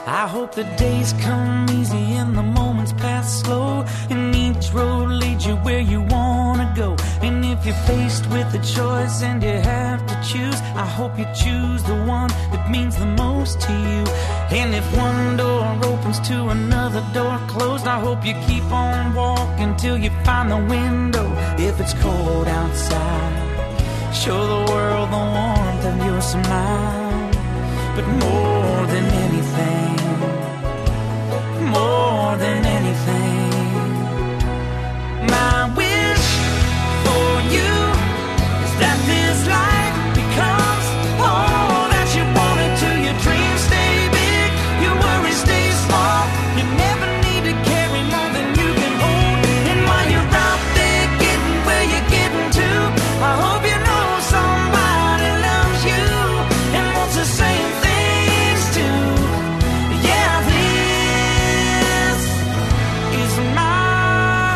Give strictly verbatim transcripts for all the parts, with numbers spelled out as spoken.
I hope the days come easy and the moments pass slow, and each road leads you where you wanna go. And if you're faced with a choice and you have to choose, I hope you choose the one that means the most to you. And if one door opens to another door closed, I hope you keep on walking till you find the window. If it's cold outside, show the world the warmth of your smile. But more than anything, more than anything, my wish for you is that this life becomes all that you want it to. Your dreams stay big, your worries stay small. You never need to carry more than you can hold. And while you're out there getting where you're getting to, I hope you know somebody loves you and wants the same things too. Yeah, this is my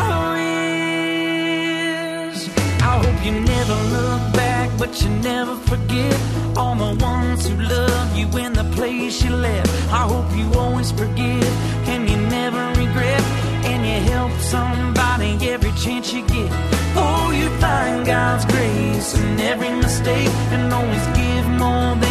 wish. I hope you never look back, but you never forget all the ones who love you in the place you left. I hope you always forgive and you never regret, and you help somebody every chance you get. Oh, you find God's grace in every mistake and always give more than